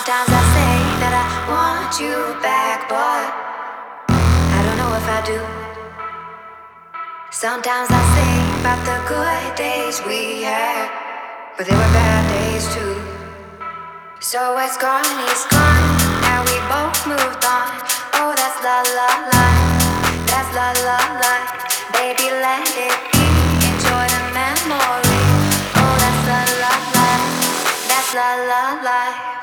Sometimes I say that I want you back, but I don't know if I do. Sometimes I think about the good days we had, but there were bad days too. So it's gone, and we both moved on. Oh, that's la la la, that's la la la. Baby, let it be, enjoy the memory. Oh, that's la la la, that's la la la.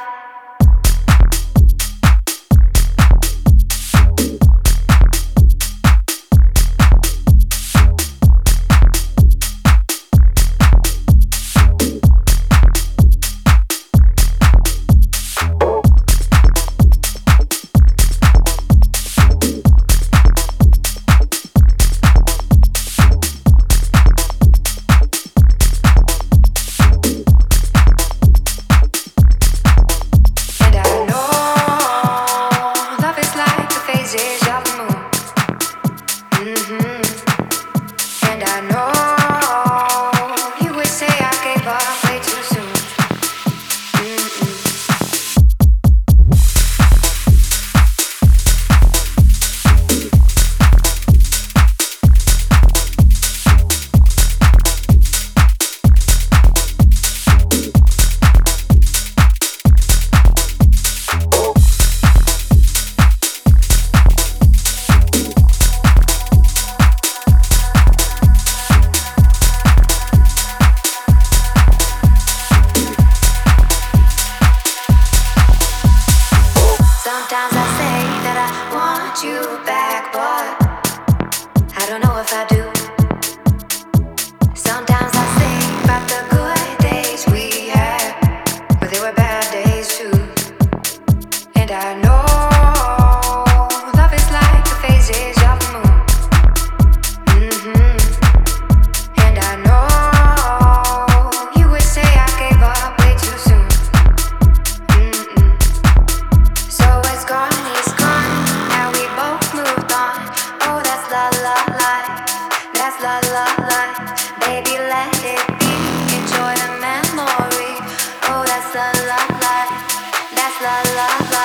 Sometimes I say that I want you back, but I don't know if I do. Sometimes I think about the good days we had, but there were bad days too. And I know love is like the phases of the moon. And I know you would say I gave up way too soon. So it's gone, now we both moved on. Oh, that's la la la, that's la la la. Baby, let it be, enjoy the memory. Oh, that's la la la, that's la la la.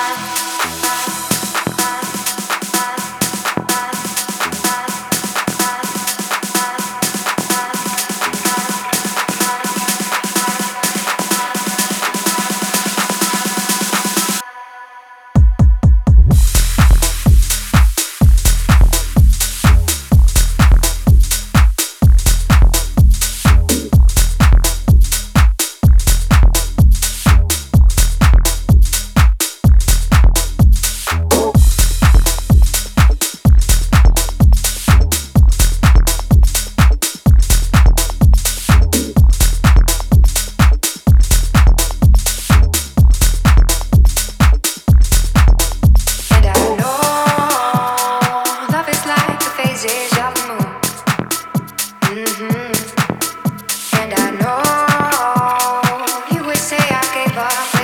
Phases of the moon. And I know you would say I gave up.